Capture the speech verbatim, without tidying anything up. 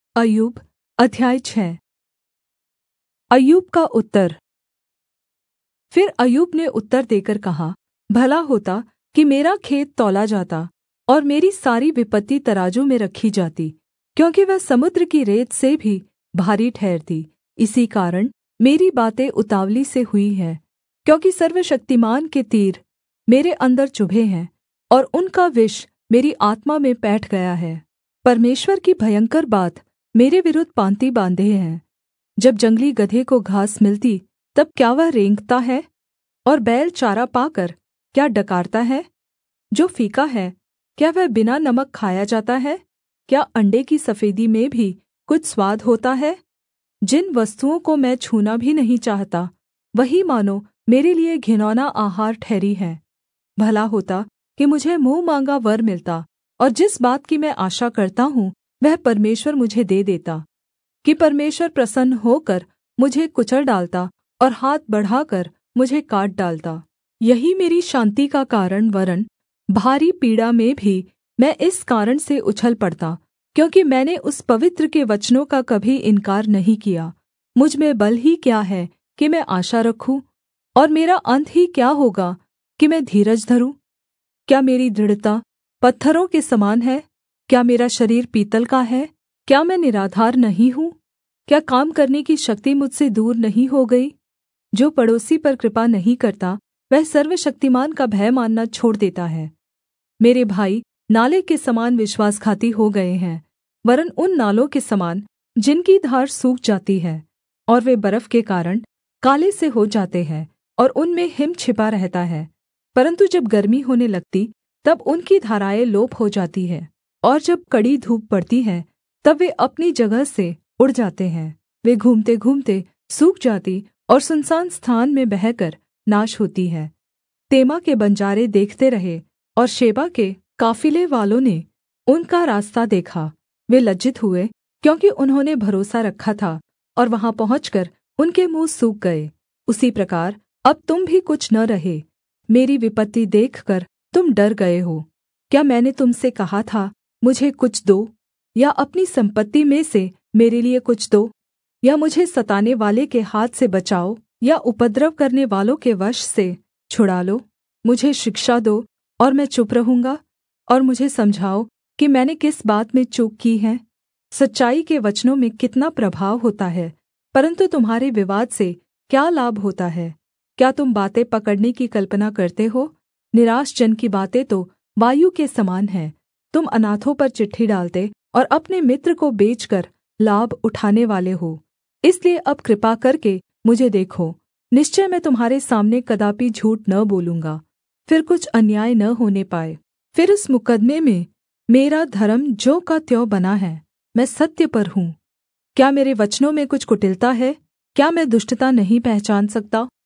अय्यूब अध्याय छः। अय्यूब का उत्तर। फिर अय्यूब ने उत्तर देकर कहा, भला होता कि मेरा खेत तौला जाता और मेरी सारी विपत्ति तराजू में रखी जाती, क्योंकि वह समुद्र की रेत से भी भारी ठहरती। इसी कारण मेरी बातें उतावली से हुई हैं, क्योंकि सर्वशक्तिमान के तीर मेरे अंदर चुभे हैं और उनका विष मेरी आत्मा में पैठ गया है। परमेश्वर की भयंकर बात मेरे विरुद्ध पाँति बाँधे है। जब जंगली गदहे को घास मिलती तब क्या वह रेंगता है? और बैल चारा पाकर क्या डकारता है? जो फीका है क्या वह बिना नमक खाया जाता है? क्या अंडे की सफेदी में भी कुछ स्वाद होता है? जिन वस्तुओं को मैं छूना भी नहीं चाहता, वही मानो मेरे लिये घिनौना आहार ठहरी है। भला होता कि मुझे मुँह माँगा वर मिलता, और जिस बात की मैं आशा करता हूँ वह परमेश्वर मुझे दे देता, कि परमेश्वर प्रसन्न होकर मुझे कुचल डालता और हाथ बढ़ाकर मुझे काट डालता। यही मेरी शान्ति का कारण, वरन् भारी पीड़ा में भी मैं इस कारण से उछल पड़ता, क्योंकि मैंने उस पवित्र के वचनों का कभी इन्कार नहीं किया। मुझ में बल ही क्या है कि मैं आशा रखूँ? और मेरा अंत ही क्या होगा कि मैं धीरज धरूँ? क्या मेरी दृढ़ता पत्थरों के समान है? क्या मेरा शरीर पीतल का है? क्या मैं निराधार नहीं हूँ? क्या काम करने की शक्ति मुझसे दूर नहीं हो गई? जो पड़ोसी पर कृपा नहीं करता, वह सर्वशक्तिमान का भय मानना छोड़ देता है। मेरे भाई नाले के समान विश्वासघाती हो गए हैं, वरन् उन नालों के समान जिनकी धार सूख जाती है, और वे बर्फ के कारण काले से हो जाते हैं, और उनमें हिम छिपा रहता है। परन्तु जब गर्मी होने लगती तब उनकी धाराएँ लोप हो जाती है, और जब कड़ी धूप पड़ती है तब वे अपनी जगह से उड़ जाते हैं। वे घूमते घूमते सूख जाती और सुनसान स्थान में बहकर नाश होती है। तेमा के बंजारे देखते रहे, और शेबा के काफिले वालों ने उनका रास्ता देखा। वे लज्जित हुए, क्योंकि उन्होंने भरोसा रखा था, और वहाँ पहुँचकर उनके मुँह सूख गए। उसी प्रकार अब तुम भी कुछ न रहे। मेरी विपत्ति देखकर तुम डर गए हो। क्या मैंने तुम से कहा था, मुझे कुछ दो, या अपनी सम्पत्ति में से मेरे लिए कुछ दो, या मुझे सताने वाले के हाथ से बचाओ, या उपद्रव करने वालों के वश से छुड़ा लो? मुझे शिक्षा दो और मैं चुप रहूँगा, और मुझे समझाओ कि मैंने किस बात में चूक की है। सच्चाई के वचनों में कितना प्रभाव होता है, परन्तु तुम्हारे विवाद से क्या लाभ होता है? क्या तुम बातें पकड़ने की कल्पना करते हो? निराश जन की बातें तो वायु के समान हैं। तुम अनाथों पर चिट्ठी डालते और अपने मित्र को बेचकर लाभ उठाने वाले हो। इसलिए अब कृपा करके मुझे देखो। निश्चय मैं तुम्हारे सामने कदापि झूठ न बोलूँगा, फिर कुछ अन्याय न होने पाए। फिर इस मुकद्दमे में मेरा धर्म ज्यों का त्यों बना है, मैं सत्य पर हूँ। क्या मेरे वचनों में कुछ कुटिलता है? क्या मैं दुष्टता नहीं पहचान सकता?